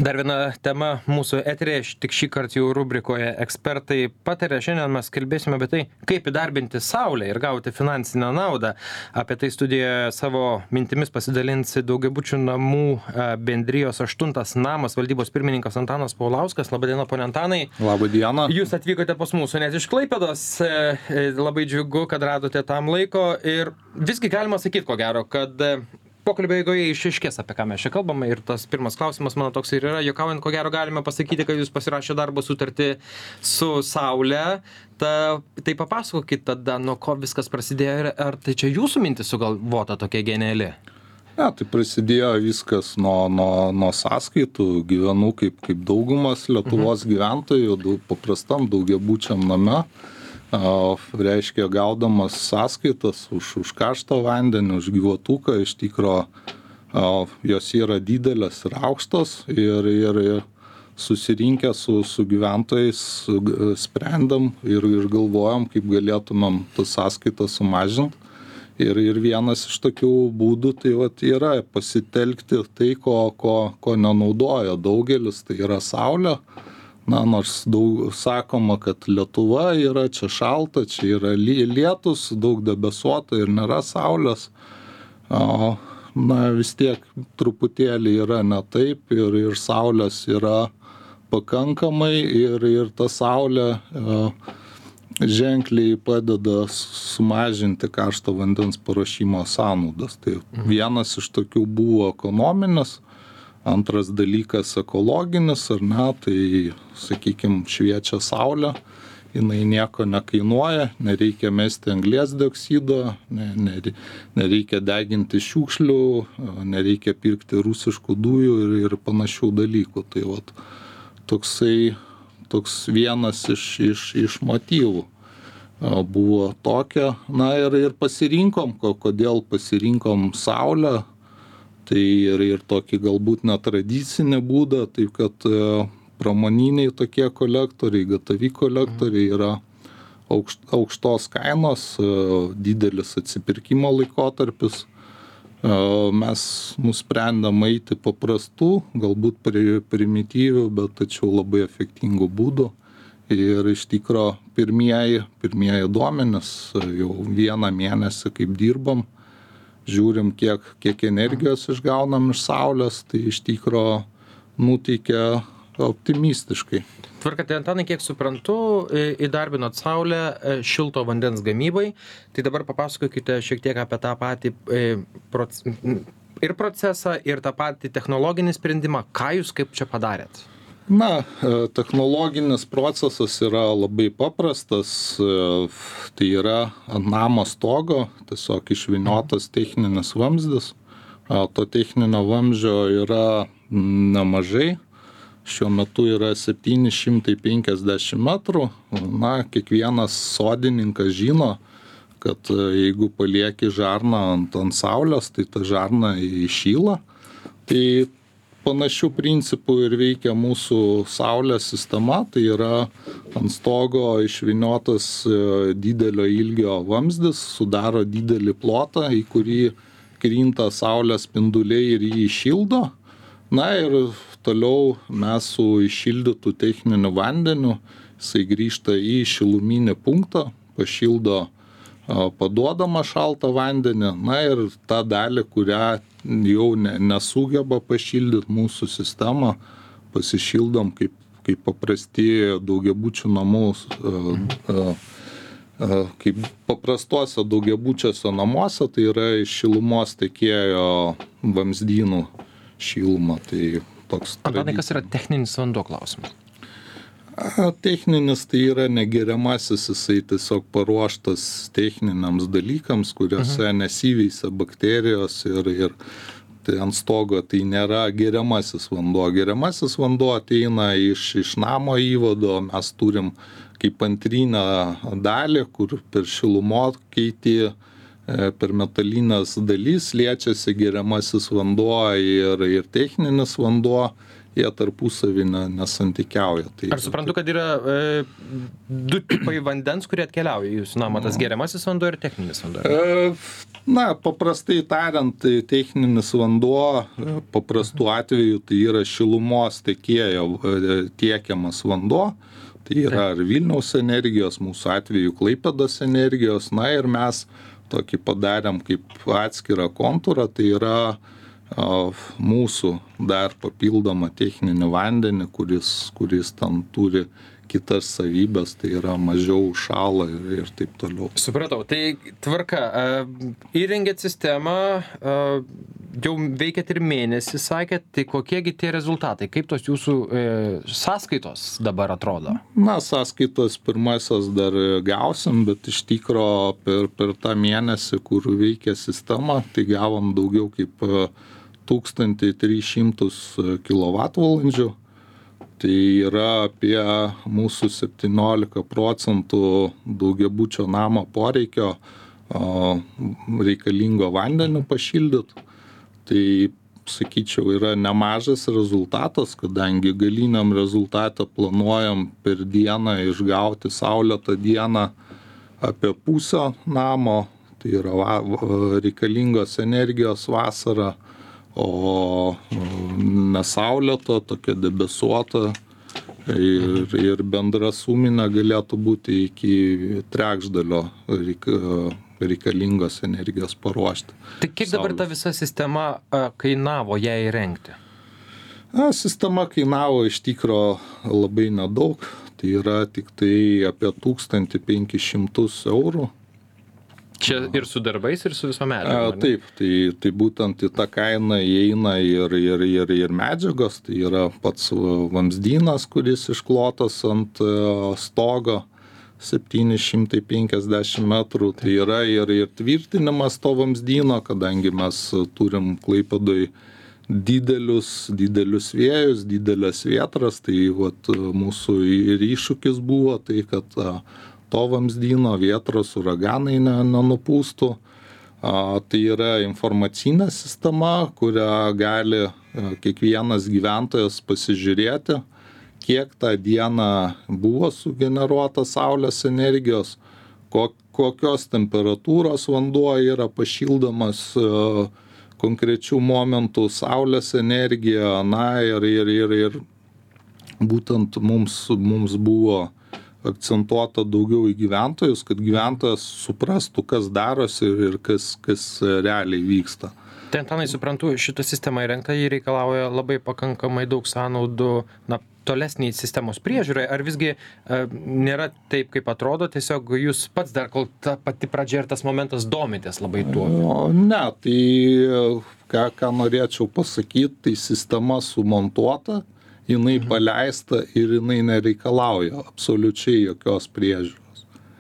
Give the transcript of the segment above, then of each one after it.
Dar viena tema mūsų eterėje, tik šį kartą jau rubrikoje ekspertai pataria. Šiandien mes kalbėsime apie tai, kaip įdarbinti saulę ir gauti finansinę naudą. Apie tai studijoje savo mintimis pasidalins daugiabučių namų bendrijos 8 namas valdybos pirmininkas Antanas Paulauskas. Labadiena, pone Antanai. Labadiena. Jūs atvykote pas mūsų net iš Klaipėdos. Labai džiugu, kad radote tam laiko. Ir visgi galima sakyti, ko gero, kad pokalbio eigoje išaiškės, apie ką mes čia kalbame, ir tas pirmas klausimas mano toks ir yra, juokaujant, ko gero galime pasakyti, kad jūs pasirašė darbo sutartį su Saule. Tai papasakokit tada, nuo ko viskas prasidėjo ir ar tai čia jūsų mintis sugalvota tokia geniali? Ne, tai prasidėjo viskas nuo sąskaitų. Gyvenu kaip daugumas Lietuvos gyventojų, paprastam daugiabučiam name. Reiškia, gaudamas sąskaitas už karštą vandenį, už gyvatuką, iš tikro jos yra didelės ir aukštos ir susirinkę su gyventojais sprendam ir galvojam, kaip galėtumėm tas sąskaitas sumažinti. Ir vienas iš tokių būdų tai yra pasitelkti tai, ko nenaudoja daugelis, tai yra saulė. Nors daug sakoma, kad Lietuva yra čia šalta, čia yra lietus, daug debesuota ir nėra saulės. Vis tiek truputėlį yra ne taip ir saulės yra pakankamai ir ta saulė ženkliai padeda sumažinti karšto vandens paruošimo sąnaudas. Tai vienas iš tokių buvo ekonominis. Antras dalykas ekologinis, ar ne, tai, sakykime, šviečia saulė, jinai nieko nekainuoja, nereikia mesti anglies dioksido, nereikia deginti šiukšlių, nereikia pirkti rusiškų dujų ir panašių dalykų. Tai toks vienas iš motyvų buvo tokia. Ir pasirinkom, kodėl pasirinkom saulę. Tai ir tokį galbūt netradicinį būdą, taip kad pramoniniai tokie kolektoriai, gatavi kolektoriai yra aukštos kainos, didelis atsipirkimo laikotarpis. Mes nusprendėm eiti paprastų, galbūt primityvių, bet tačiau labai efektingų būdų. Ir iš tikro pirmieji duomenys, jau 1 mėnesį kaip dirbam, žiūrim, kiek energijos išgaunam iš saulės, tai iš tikro nuteikia optimistiškai. Tvarkate, Antanai, kiek suprantu, įdarbinot saulę šilto vandens gamybai, tai dabar papasakokite šiek tiek apie tą patį ir procesą, ir tą patį technologinį sprendimą. Ką jūs kaip čia padarėt? Technologinis procesas yra labai paprastas, tai yra ant namo stogo, tiesiog išvyniotas techninis vamzdis. To techninio vamzdžio yra nemažai, šiuo metu yra 750 metrų. Kiekvienas sodininkas žino, kad jeigu palieki žarną ant saulės, tai ta žarna įšyla. Tai panašių principų ir veikia mūsų saulės sistema, tai yra ant stogo išvyniotas didelio ilgio vamzdis, sudaro didelį plotą, į kurį krinta saulės spinduliai ir jį šildo. Ir toliau mes su iššildytu techniniu vandeniu, jisai grįžta į šiluminį punktą, pašildo paduodama šaltą vandenį, ir tą dalį, kurią jau nesugeba pašildyti mūsų sistemą, pasišildom kaip paprasti daugiabučių namus, kaip paprastuose daugiabučiuose namuose, tai yra iš šilumos tekėjo vamzdynų šilumą. Tai toks. Antanai, kas yra techninis vanduo klausimas? Techninis tai yra negeriamasis, jisai tiesiog paruoštas techniniams dalykams, kuriuose nesiveisia bakterijos ir tai ant stogo tai nėra geriamasis vanduo. Geriamasis vanduo ateina iš namo įvado, mes turim kaip antrinę dalį, kur per šilumokėtį, per metalinės dalys liečiasi geriamasis vanduo ir techninis vanduo. jie tarpusavį nesantykiauja. Ar suprantu, kad yra du tipai vandens, kurie atkeliauja į jūsų namą, tas geriamasis vanduo ir techninis vanduo? Na, paprastai tariant, tai techninis vanduo, paprastų atveju, tai yra šilumos tiekėjo tiekiamas vanduo, tai yra ar Vilniaus energijos, mūsų atveju Klaipėdos energijos, na ir mes tokį padarėm kaip atskirą kontūrą, tai yra mūsų dar papildomą techninį vandenį, kuris ten turi kitas savybės, tai yra mažiau šąla ir taip toliau. Supratau, tai tvarka, įrengėt sistemą, jau veikiat ir mėnesį, sakėt, tai kokiegi tie rezultatai, kaip tos jūsų sąskaitos dabar atrodo? Na, sąskaitos pirmasis dar gausim, bet iš tikro per tą mėnesį, kur veikia sistema, tai gavom daugiau kaip 1300 kWh. Tai yra apie mūsų 17% daugiabučio namo poreikio reikalingo vandeniu pašildyti. Tai, sakyčiau, yra nemažas rezultatas, kadangi galiniam rezultatą planuojam per dieną išgauti saulėtą dieną apie pusę namo. Tai yra reikalingos energijos vasarą, o nesaulėto, tokia debesuota ir bendra suminė galėtų būti iki trečdalio reikalingos energijos paruošti. Tai kiek dabar ta visa sistema kainavo ją įrengti? Sistema kainavo iš tikro labai nedaug, tai yra tik tai apie 1500 eurų. Čia ir su darbais, ir su viso medžiagos? Taip, tai būtent į tą kainą įeina ir medžiagos, tai yra pats vamzdynas, kuris išklotas ant stogo 750 metrų, tai yra ir tvirtinimas to vamzdyno, kadangi mes turim Klaipėdoj didelius vėjus, didelės vietras, tai mūsų ir iššūkis buvo tai, kad to vamzdyno vietros uraganai nenupūstų. Tai yra informacinė sistema, kurią gali kiekvienas gyventojas pasižiūrėti, kiek tą dieną buvo sugeneruota saulės energijos, kokios temperatūros vanduo yra pašildomas konkrečių momentų saulės energija. Na ir būtent mums buvo akcentuota daugiau į gyventojus, kad gyventojas suprastų, kas darosi ir kas realiai vyksta. Tai Antanai, suprantu, šita sistema įrengta, jį reikalauja labai pakankamai daug sąnaudų, tolesniai sistemos priežiūrai, ar visgi nėra taip, kaip atrodo, tiesiog jūs pats dar, kol ta pati pradžia ir tas momentas domitės labai tuo? Ne, tai ką norėčiau pasakyti, tai sistema sumontuota, jinai paleista ir jinai nereikalauja absoliučiai jokios priežiūros.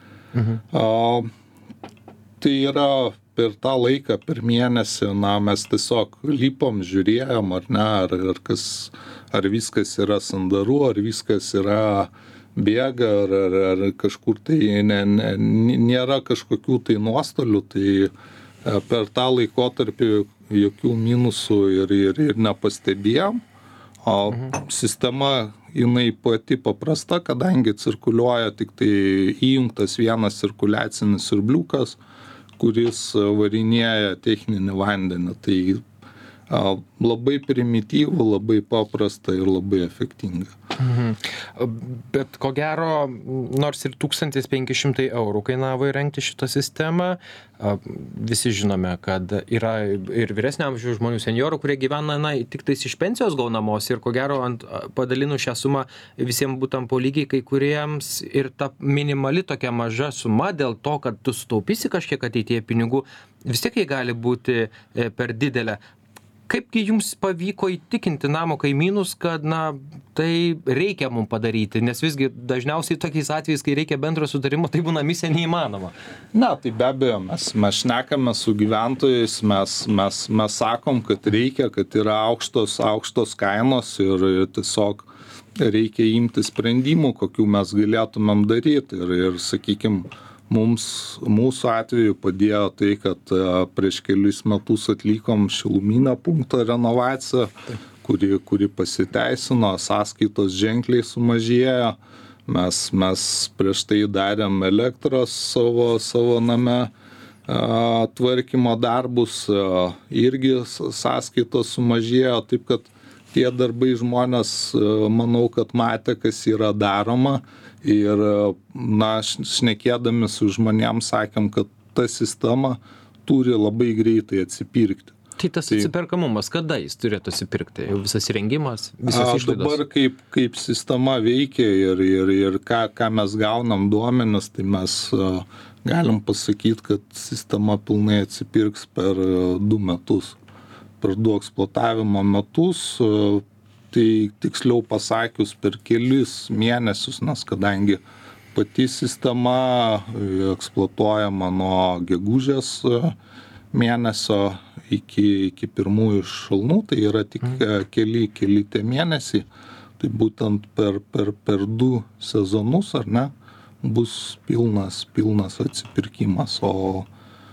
Tai yra per tą laiką, per mėnesį, mes tiesiog lipom, žiūrėjom, ar ne, ar viskas yra sandaru, ar viskas yra bėga, ar kažkur tai nėra kažkokių tai nuostolių, tai per tą laikotarpį jokių minusų ir nepastebėjom. O sistema, jinai pati paprasta, kadangi cirkuliuoja tik tai įjungtas vienas cirkuliacinis siurbliukas, kuris varinėja techninį vandenį. Tai labai primityvų, labai paprasta ir labai efektinga. Bet ko gero, nors ir 1500 eurų kainavo įrengti šitą sistemą, visi žinome, kad yra ir vyresnio amžiaus žmonių, seniorų, kurie gyvena tik tais iš pensijos gaunamos ir ko gero padalinu šią sumą visiems būtam po lygiai, kai kuriems ir ta minimali tokia maža suma dėl to, kad tu sutaupysi kažkiek ateityje pinigų, vis tiek jie gali būti per didelė. Kaipgi jums pavyko įtikinti namo kaimynus, kad tai reikia mums padaryti, nes visgi dažniausiai tokiais atvejais, kai reikia bendro sutarimo, tai būna misija neįmanoma. Ne, tai be abejo, mes šnekame su gyventojais, mes sakom, kad reikia, kad yra aukštos kainos ir tiesiog reikia imti sprendimų, kokių mes galėtumėm daryti ir sakykime, mūsų atveju padėjo tai, kad prieš kelius metus atlikom šiluminio punkto renovaciją, kuri pasiteisino, sąskaitos ženkliai sumažėjo. Mes prieš tai darėm elektros savo name tvarkymo darbus, irgi sąskaitos sumažėjo, taip kad tie darbai žmonės, manau, kad matė, kas yra daroma ir, šnekėdami su žmonėms sakėm, kad ta sistema turi labai greitai atsipirkti. Tai tas atsiperkamumas, kada jis turėtų atsipirkti? Jau visas įrengimas, visas išlaidos? Dabar kaip sistema veikia ir ką mes gaunam duomenis, tai mes galim pasakyti, kad sistema pilnai atsipirks per 2 metus. Per 2 eksploatavimo metus, tai tiksliau pasakius per kelis mėnesius, nes kadangi pati sistema eksploatuojama nuo gegužės mėnesio iki pirmųjų šalnų, tai yra tik keli tie mėnesiai, tai būtent per 2 sezonus, ar ne, bus pilnas atsipirkimas, o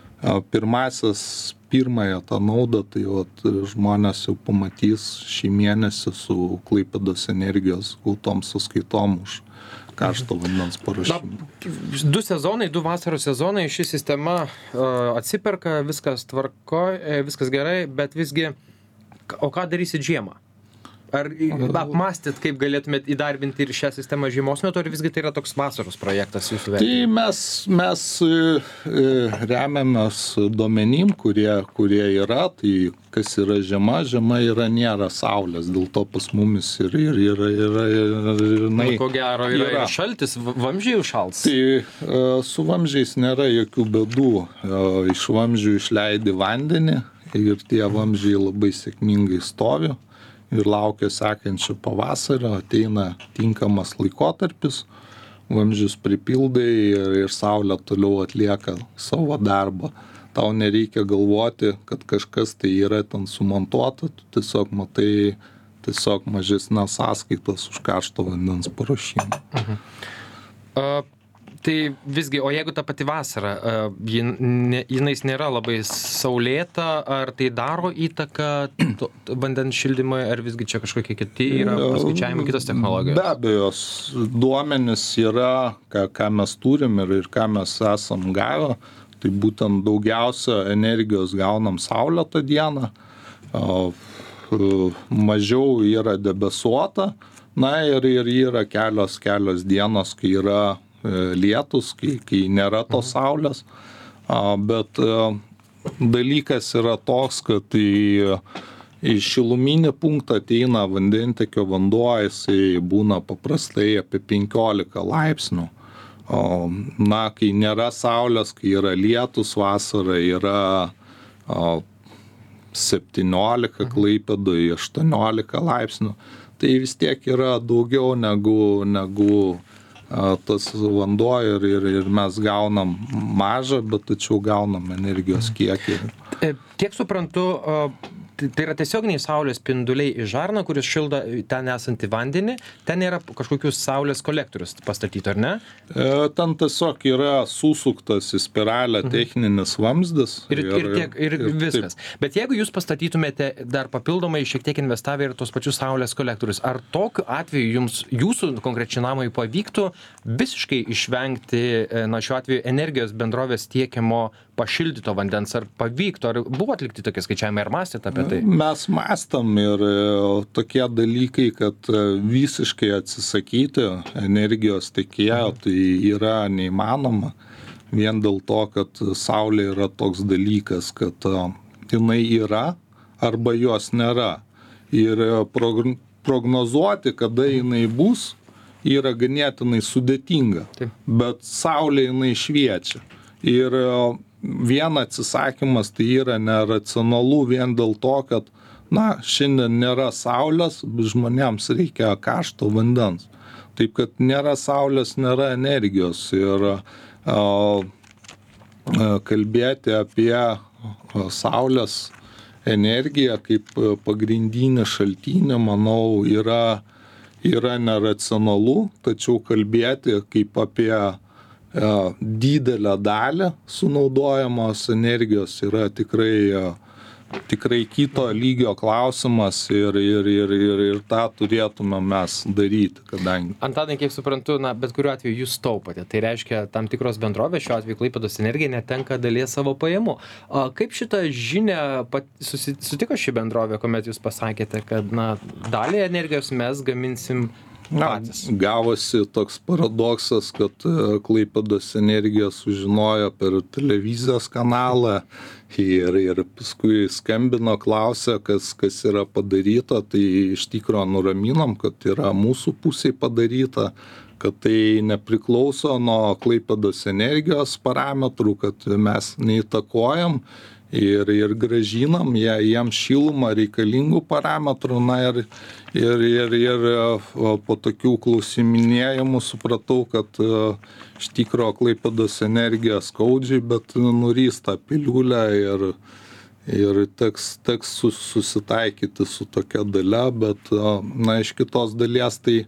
pirmąją tą naudą, tai žmonės jau pamatys šį mėnesį su Klaipėdos energijos gautom sąskaitom už karšto vandens paruošimą. 2 sezonai, 2 vasaros sezonai, ši sistema atsiperka, viskas tvarkoj, viskas gerai, bet visgi, o ką darysit žiemą? Ar apmąstyt, kaip galėtumėt įdarbinti ir šią sistemą žiemos metu, ar visgi tai yra toks vasaros projektas jūsų vertinimu? Tai mes remiamės duomenim, kurie yra, tai kas yra žiema nėra saulės, dėl to pas mumis ir ko gero yra šaltis, vamzdžiai užšals. Tai su vamzdžiais nėra jokių bėdų, iš vamzdžių išleidi vandenį ir tie vamzdžiai labai sėkmingai stovi ir laukia sekančio pavasario, ateina tinkamas laikotarpis, vamzdžius pripildai ir saulė toliau atlieka savo darbą. Tau nereikia galvoti, kad kažkas tai yra ten sumontuota, tu tiesiog matai mažesnės sąskaitas už karšto vandens paruošimą. Tai visgi, o jeigu ta pati vasara, jinais nėra labai saulėta, ar tai daro įtaką vandens šildymui, ar visgi čia kažkokie kiti yra paskaičiavimai, kitos technologijos? Be abejo, duomenys yra, ką mes turim ir ką mes esam gavę, tai būtent daugiausia energijos gaunam saulėtą dieną, mažiau yra debesuota, ir yra kelios dienos, kai yra lietus, kai nėra tos saulės, bet dalykas yra toks, kad į šiluminį punktą ateina vandentiekio vanduo, jisai būna paprastai apie 15 laipsnių. Kai nėra saulės, kai yra lietus, vasara yra 17, Klaipėdoje 18 laipsnių, tai vis tiek yra daugiau negu tas vanduo ir mes gaunam mažą, bet tačiau gaunam energijos kiekį. Tiek suprantu, tai yra tiesioginiai saulės spinduliai į žarną, kuris šildo ten esantį vandenį, ten yra kažkokius saulės kolektorius pastatyti, ar ne? Ten tiesiog yra susuktas į spiralę techninis vamzdis. Ir viskas. Bet jeigu jūs pastatytumėte dar papildomai, šiek tiek investavę ir tos pačius saulės kolektorius, ar tokiu atveju jums, jūsų konkrečiai namui pavyktų visiškai išvengti, šiuo atveju, energijos bendrovės tiekiamo pašildyto vandens, ar pavyktų, ar buvo atlikti tokie skaičiavimai, ar mąstėte apie tai? Mes mąstam ir tokie dalykai, kad visiškai atsisakyti energijos tiekėjo, tai yra neįmanoma, vien dėl to, kad saulė yra toks dalykas, kad jinai yra arba jos nėra. Ir prognozuoti, kada jinai bus, yra ganėtinai sudėtinga, bet saulė jinai šviečia. Ir vien atsisakymas tai yra neracionalu vien dėl to, kad šiandien nėra saulės, bet žmonėms reikia karšto vandens. Taip kad nėra saulės, nėra energijos. Ir kalbėti apie saulės energiją kaip pagrindinį šaltinį, manau, yra neracionalu, tačiau kalbėti kaip apie didelę dalį sunaudojamos energijos yra tikrai tikrai kito lygio klausimas ir tą turėtume mes daryti, kadangi. Antanai, kiek suprantu, bet kuriuo atveju jūs taupote. Tai reiškia, tam tikros bendrovės, šiuo atveju Klaipėdos Energija, netenka dalies savo pajamų. Kaip šitą žinią sutiko ši bendrovė, kuomet jūs pasakėte, kad dalį energijos mes gaminsim patys? Gavosi toks paradoksas, kad Klaipėdos Energija sužinojo per televizijos kanalą ir paskui skambino, klausė, kas yra padaryta, tai iš tikro nuraminom, kad yra mūsų pusiai padaryta, kad tai nepriklauso nuo Klaipėdos Energijos parametrų, kad mes neįtakojam ir gražinam jiems šilumą reikalingų parametrų. Ir po tokių klausiminėjimų supratau, kad iš tikro Klaipėdos Energija skaudžiai, bet nurys tą piliulę ir teks susitaikyti su tokia dalia, bet iš kitos dalies tai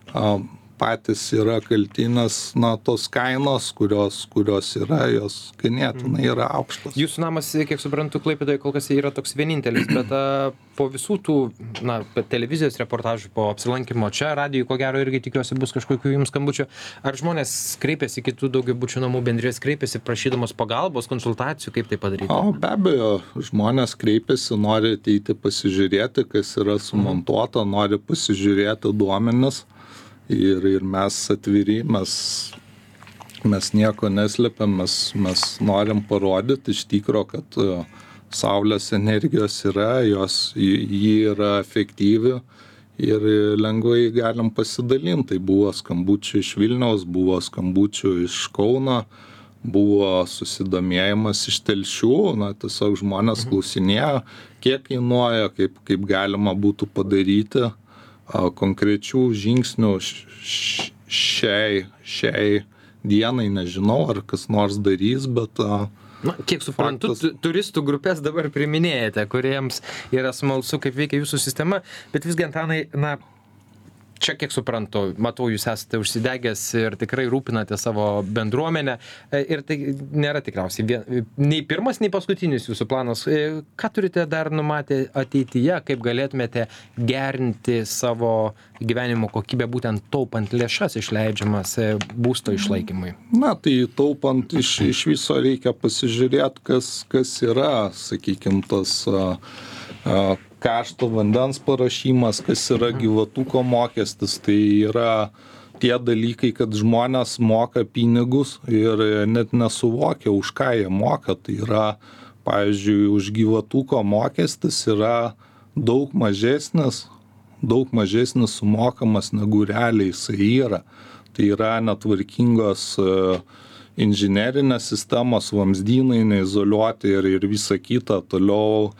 patys yra kaltinės, tos kainos, kurios yra, jos ganėtinai yra aukštos. Jūsų namas, kiek suprantu, Klaipėdoje kol kas yra toks vienintelis, bet po visų tų televizijos reportažų, po apsilankimo čia, radijui, ko gero irgi tikiuosi bus kažkokių jums skambučių. Ar žmonės kreipiasi, kitų daugiabučių namų bendrijos kreipiasi, prašydamos pagalbos, konsultacijų, kaip tai padaryti? Be abejo, žmonės kreipiasi, nori ateiti pasižiūrėti, kas yra sumontuota, nori pasižiūrėti duomenis. Ir mes atviri, mes nieko neslepiam, mes norim parodyti iš tikro, kad saulės energijos yra, ji yra efektyvi ir lengvai galim pasidalinti. Tai buvo skambučių iš Vilniaus, buvo skambučių iš Kauno, buvo susidomėjimas iš Telšių, tiesiog žmonės klausinėjo, kiek kainuoja, kaip galima būtų padaryti. Konkrečių žingsnių šiai dienai nežinau, ar kas nors darys, bet... Kiek suprantu, turistų grupės dabar priminėjate, kuriems yra smalsu, kaip veikia jūsų sistema, bet visgi, Antanai, čia, kiek suprantu, matau, jūs esate užsidegęs ir tikrai rūpinate savo bendruomenę ir tai nėra tikriausiai nei pirmas, nei paskutinis jūsų planas. Ką turite dar numatę ateityje, kaip galėtumėte gerinti savo gyvenimo kokybę, būtent taupant lėšas išleidžiamas būsto išlaikymui? Tai taupant iš viso reikia pasižiūrėti, kas yra, sakykime, tas... kašto vandens paruošimas, kas yra gyvatuko mokestis, tai yra tie dalykai, kad žmonės moka pinigus ir net nesuvokia, už ką jie moka. Tai yra, pavyzdžiui, už gyvatuko mokestis yra daug mažesnis sumokamas negu realiai jisai yra. Tai yra netvarkingos inžinerinės sistemos, vamzdynai neizoliuoti ir visa kita toliau.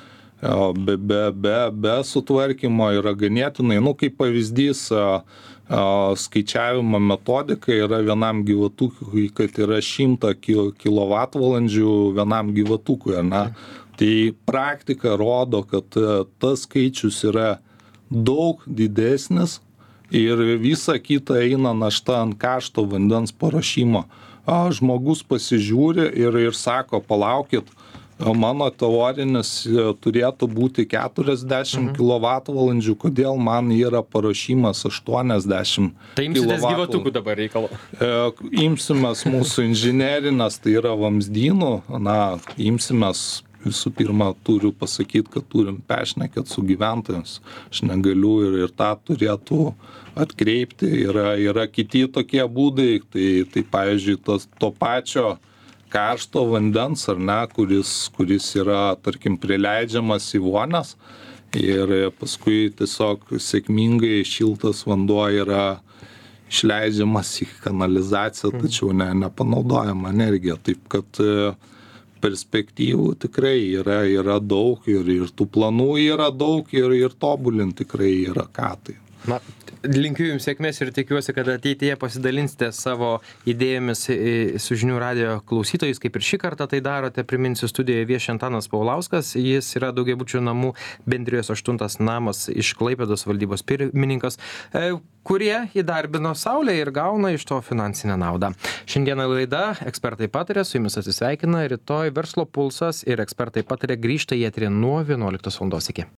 Be sutvarkymo yra ganėtinai, kaip pavyzdys, skaičiavimo metodika yra vienam gyvatukui, kad yra 100 kWh vienam gyvatukui. Tai praktika rodo, kad tas skaičius yra daug didesnis ir visa kita eina našta ant kašto vandens paruošimo. Žmogus pasižiūri ir sako, palaukit, mano teorinis turėtų būti 40 kWh, kodėl man yra paruošimas 80 kWh. Tai imsitės gyvatukų dabar reikalo? Imsimės mūsų inžinerinės, tai yra vamzdynų, imsimės. Visų pirma, turiu pasakyti, kad turim pešnekėti su gyventojams. Aš negaliu ir tą turėtų atkreipti. Yra kiti tokie būdai, tai pavyzdžiui, to pačio karšto vandens, kuris yra, tarkim, prileidžiamas į vonias ir paskui tiesiog sėkmingai šiltas vanduo yra išleidžiamas į kanalizaciją, tačiau nepanaudojama energija. Taip kad perspektyvų tikrai yra daug ir tų planų yra daug ir tobulinti tikrai yra ką tai. Na, linkiu jums sėkmės ir tikiuosi, kad ateityje pasidalinsite savo idėjomis su žinių radijo klausytojais, kaip ir šį kartą tai darote. Priminsiu, studijoje vieši Antanas Paulauskas, jis yra daugiabučių namų bendrijos 8 namas iš Klaipėdos valdybos pirmininkas, kurie įdarbino Saulę ir gauna iš to finansinę naudą. Šiandieną laida Ekspertai pataria, su jumis atsisveikina, rytoj Verslo pulsas ir Ekspertai pataria grįžta į eterį nuo 11 val. Iki.